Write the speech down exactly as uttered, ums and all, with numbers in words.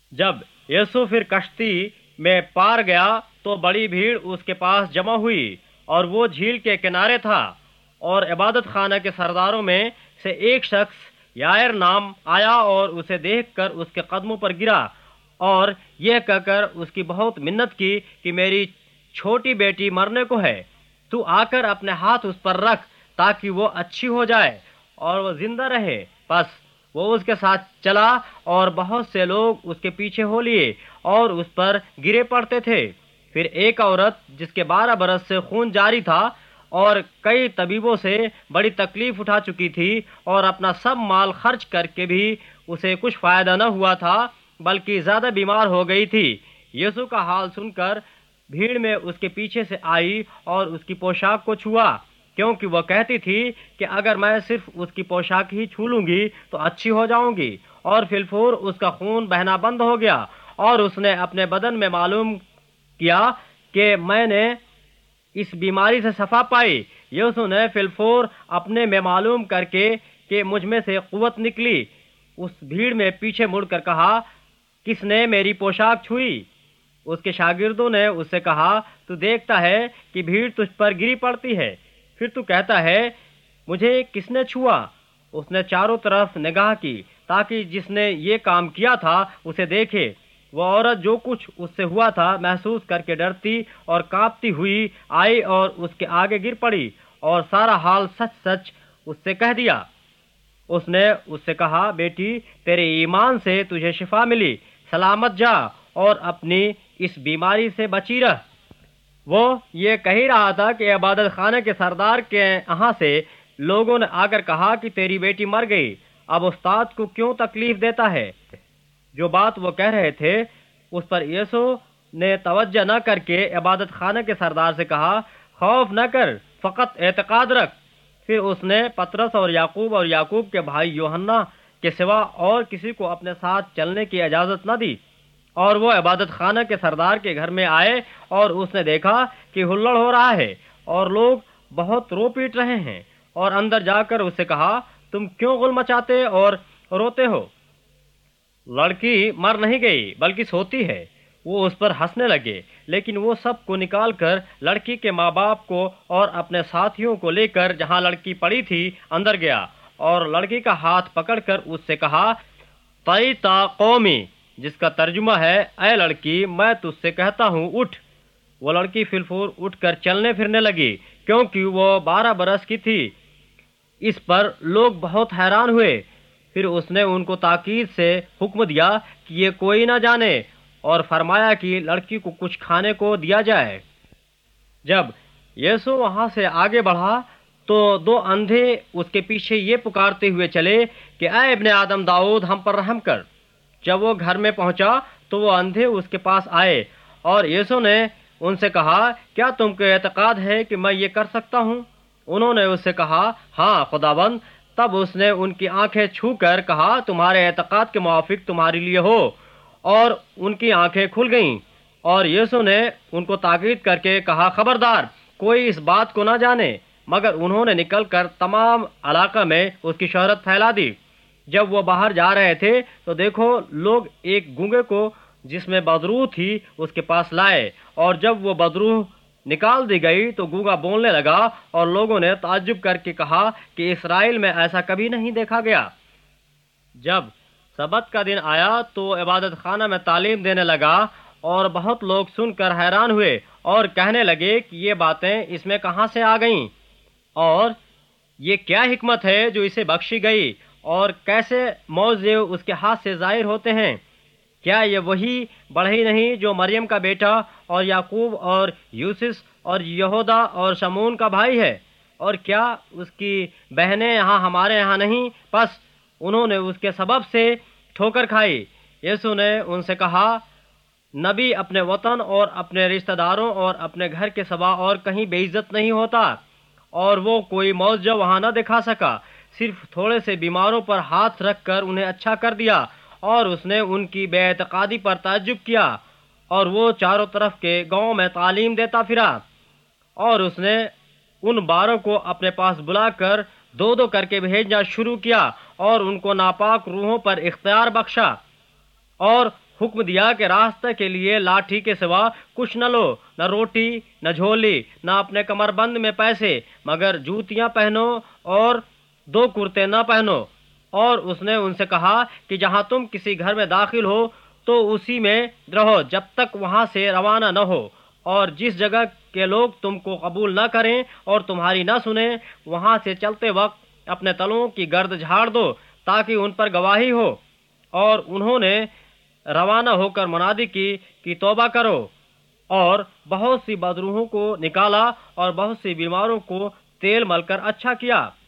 جب یسوع پھر کشتی میں پار گیا تو بڑی بھیڑ اس کے پاس جمع ہوئی، اور وہ جھیل کے کنارے تھا، اور عبادت خانہ کے سرداروں میں سے ایک شخص یائر نام آیا اور اسے دیکھ کر اس کے قدموں پر گرا اور یہ کہہ کر اس کی بہت منت کی کہ میری چھوٹی بیٹی مرنے کو ہے، تو آ کر اپنے ہاتھ اس پر رکھ تاکہ وہ اچھی ہو جائے اور وہ زندہ رہے۔ پس وہ اس کے ساتھ چلا اور بہت سے لوگ اس کے پیچھے ہو لیے اور اس پر گرے پڑتے تھے۔ پھر ایک عورت جس کے بارہ برس سے خون جاری تھا اور کئی طبیبوں سے بڑی تکلیف اٹھا چکی تھی اور اپنا سب مال خرچ کر کے بھی اسے کچھ فائدہ نہ ہوا تھا بلکہ زیادہ بیمار ہو گئی تھی، یسوع کا حال سن کر بھیڑ میں اس کے پیچھے سے آئی اور اس کی پوشاک کو چھوا، کیونکہ وہ کہتی تھی کہ اگر میں صرف اس کی پوشاک ہی چھو لوں گی تو اچھی ہو جاؤں گی، اور فی الفور اس کا خون بہنا بند ہو گیا، اور اس نے اپنے بدن میں معلوم کیا کہ میں نے اس بیماری سے شفا پائی۔ یسوع نے فی الفور اپنے میں معلوم کر کے کہ مجھ میں سے قوت نکلی، اس بھیڑ میں پیچھے مڑ کر کہا، کس نے میری پوشاک چھوئی؟ اس کے شاگردوں نے اس سے کہا، تو دیکھتا ہے کہ بھیڑ تجھ پر گری پڑتی ہے، پھر تو کہتا ہے مجھے کس نے چھوا؟ اس نے چاروں طرف نگاہ کی تاکہ جس نے یہ کام کیا تھا اسے دیکھے۔ وہ عورت جو کچھ اس سے ہوا تھا محسوس کر کے ڈرتی اور کانپتی ہوئی آئی اور اس کے آگے گر پڑی اور سارا حال سچ سچ اس سے کہہ دیا۔ اس نے اس سے کہا، بیٹی تیرے ایمان سے تجھے شفا ملی، سلامت جا اور اپنی اس بیماری سے بچی رہ۔ وہ یہ کہہ رہا تھا کہ عبادت خانے کے سردار کے یہاں سے لوگوں نے آ کر کہا کہ تیری بیٹی مر گئی، اب استاد کو کیوں تکلیف دیتا ہے؟ جو بات وہ کہہ رہے تھے اس پر یسوع نے توجہ نہ کر کے عبادت خانے کے سردار سے کہا، خوف نہ کر، فقط اعتقاد رکھ۔ پھر اس نے پطرس اور یعقوب اور یعقوب کے بھائی یوحنا کے سوا اور کسی کو اپنے ساتھ چلنے کی اجازت نہ دی، اور وہ عبادت خانہ کے سردار کے گھر میں آئے اور اس نے دیکھا کہ ہلڑ ہو رہا ہے اور لوگ بہت رو پیٹ رہے ہیں، اور اندر جا کر اس سے کہا، تم کیوں غل مچاتے اور روتے ہو؟ لڑکی مر نہیں گئی بلکہ سوتی ہے۔ وہ اس پر ہنسنے لگے، لیکن وہ سب کو نکال کر لڑکی کے ماں باپ کو اور اپنے ساتھیوں کو لے کر جہاں لڑکی پڑی تھی اندر گیا، اور لڑکی کا ہاتھ پکڑ کر اس سے کہا، طیطا قومی، جس کا ترجمہ ہے، اے لڑکی میں تجھ سے کہتا ہوں اٹھ۔ وہ لڑکی فی الفور اٹھ کر چلنے پھرنے لگی، کیونکہ وہ بارہ برس کی تھی۔ اس پر لوگ بہت حیران ہوئے۔ پھر اس نے ان کو تاکید سے حکم دیا کہ یہ کوئی نہ جانے، اور فرمایا کہ لڑکی کو کچھ کھانے کو دیا جائے۔ جب یسوع وہاں سے آگے بڑھا تو دو اندھے اس کے پیچھے یہ پکارتے ہوئے چلے کہ اے ابن آدم داؤد ہم پر رحم کر۔ جب وہ گھر میں پہنچا تو وہ اندھے اس کے پاس آئے، اور یسوع نے ان سے کہا، کیا تم کو اعتقاد ہے کہ میں یہ کر سکتا ہوں؟ انہوں نے اس سے کہا، ہاں خداوند۔ تب اس نے ان کی آنکھیں چھو کر کہا، تمہارے اعتقاد کے موافق تمہارے لیے ہو، اور ان کی آنکھیں کھل گئیں۔ اور یسوع نے ان کو تاکید کر کے کہا، خبردار کوئی اس بات کو نہ جانے، مگر انہوں نے نکل کر تمام علاقہ میں اس کی شہرت پھیلا دی۔ جب وہ باہر جا رہے تھے تو دیکھو لوگ ایک گونگے کو جس میں بدروح تھی اس کے پاس لائے، اور جب وہ بدروح نکال دی گئی تو گونگا بولنے لگا، اور لوگوں نے تعجب کر کے کہا کہ اسرائیل میں ایسا کبھی نہیں دیکھا گیا۔ جب سبت کا دن آیا تو عبادت خانہ میں تعلیم دینے لگا، اور بہت لوگ سن کر حیران ہوئے اور کہنے لگے کہ یہ باتیں اس میں کہاں سے آ گئیں، اور یہ کیا حکمت ہے جو اسے بخشی گئی، اور کیسے معجزے اس کے ہاتھ سے ظاہر ہوتے ہیں؟ کیا یہ وہی بڑھئی نہیں جو مریم کا بیٹا اور یعقوب اور یوسف اور یہودا اور شمون کا بھائی ہے؟ اور کیا اس کی بہنیں یہاں ہمارے یہاں نہیں؟ پس انہوں نے اس کے سبب سے ٹھوکر کھائی۔ یسوع نے ان سے کہا، نبی اپنے وطن اور اپنے رشتہ داروں اور اپنے گھر کے سوا اور کہیں بے عزت نہیں ہوتا، اور وہ کوئی معجزہ وہاں نہ دکھا سکا، صرف تھوڑے سے بیماروں پر ہاتھ رکھ کر انہیں اچھا کر دیا، اور اس نے ان کی بے اعتقادی پر تعجب کیا، اور وہ چاروں طرف کے گاؤں میں تعلیم دیتا پھرا۔ اور اس نے ان باروں کو اپنے پاس بلا کر دو دو کر کے بھیجنا شروع کیا، اور ان کو ناپاک روحوں پر اختیار بخشا، اور حکم دیا کہ راستے کے لیے لاٹھی کے سوا کچھ نہ لو، نہ روٹی، نہ جھولی، نہ اپنے کمر بند میں پیسے، مگر جوتیاں پہنو اور دو کرتے نہ پہنو۔ اور اس نے ان سے کہا کہ جہاں تم کسی گھر میں داخل ہو تو اسی میں رہو جب تک وہاں سے روانہ نہ ہو، اور جس جگہ کے لوگ تم کو قبول نہ کریں اور تمہاری نہ سنیں، وہاں سے چلتے وقت اپنے تلوں کی گرد جھاڑ دو تاکہ ان پر گواہی ہو۔ اور انہوں نے روانہ ہو کر منادی کی کہ توبہ کرو، اور بہت سی بدروحوں کو نکالا اور بہت سی بیماروں کو تیل مل کر اچھا کیا۔